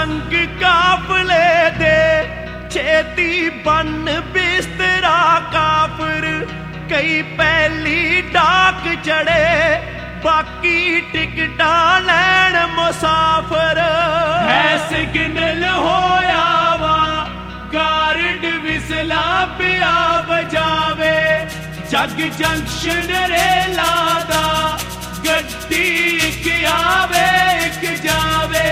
संग काफले दे छेती बन बिस्तरा काफिर कई पहली डाक चढ़े बाकी टिकटा लैन मुसाफिर है सिग्नल होया वा गार्ड विसला पिया बजावे जग जंक्शन रेला दा गड्डी इक आवे इक जावे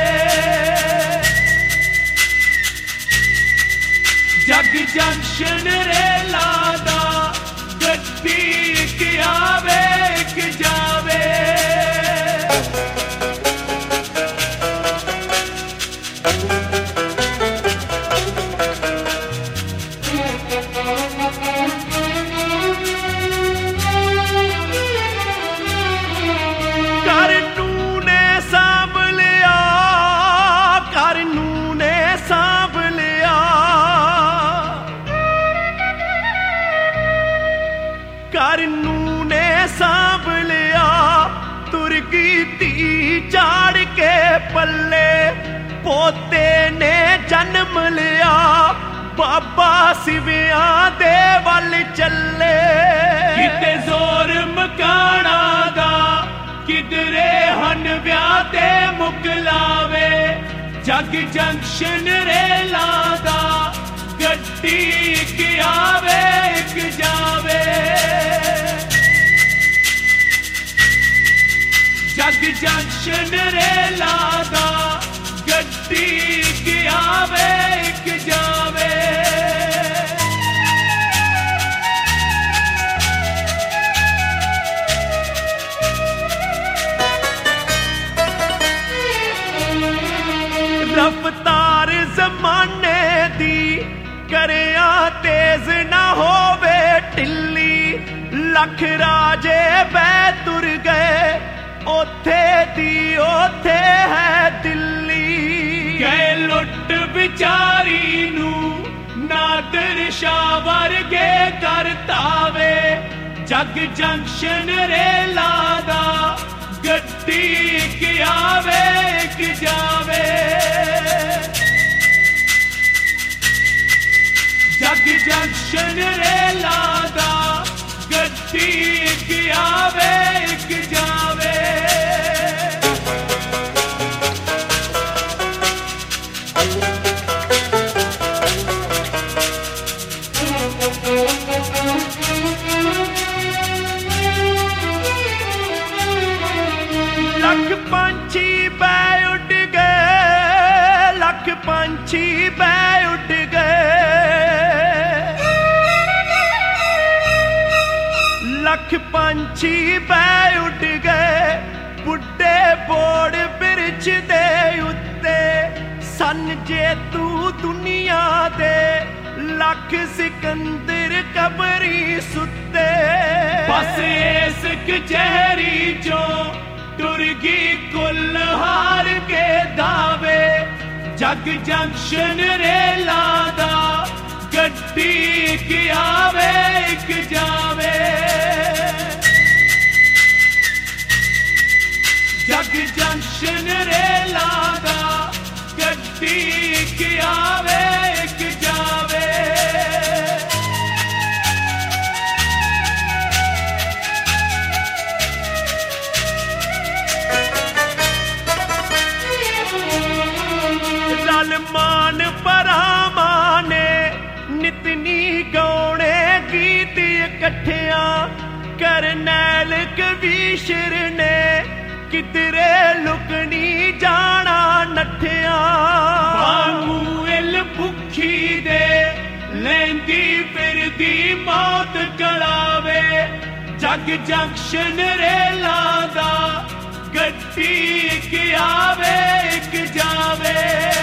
जग जंक्शन रेला दा गड्डी इक आवे इक जावे करनू ने सांभ लिया तुर्की धी चाड़ के पल्ले पोते ने जन्म लिया बाबा सिविया दे वल चले किते जोर मकाना दा किधरे हन ब्याह ते मुकलावे जग जंक्शन रेला दा गड्डी इक आवे इक जावे जग जंक्शन रेला दा गड्डी इक आवे इक जावे रफ्तार जमाने दी करिया तेज ना होवे ढिल्ली लख राजे बह तुर गए ओथे दी ओथे है दिल्ली गए लुट बिचारी नू नादर शाह वर्गे करतावे जग जंक्शन रेला दा गड्डी इक आवे इक जावे जग जंक्शन रेला दा गड्डी इक आवे इक जावे लख पंछी बै उड़ गए लख पंछी बै उड़ गए लख पंछी बै उड़ गए बुड्ढे बोड़ बिरछ दे उत्ते सन जे तू दुनिया दे लख सिकंदर कबरी सुते बस इस कचहरी चो तुर्गी कुल हार के दावे जग जंक्शन रेला दा गड्डी इक आवे इक जावे जग जंक्शन रेला दा गड्डी इक आवे इक जावे मान परामा ने नितनी गौने गीत इकट्ठिया करनैल कबीशर ने किधरे लुकनी जाना नठिया इल भुखी दे लेंदी फिरदी मौत कलावे जग जंक्शन रेला दा गड्डी इक आवे इक जावे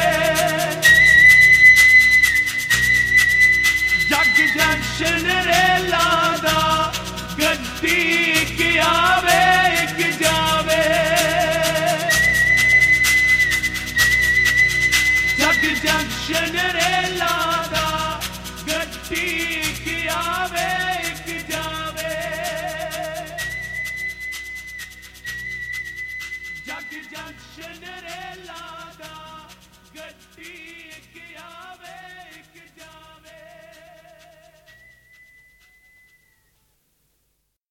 जग जंक्शन रेला दा गड्डी इक आवे इक जावे जग जंक्शन रेला दा गड्डी इक आवे इक जावे जग जंक्शन रेला दा ਗੱਡੀ ਇੱਕ ਆਵੇ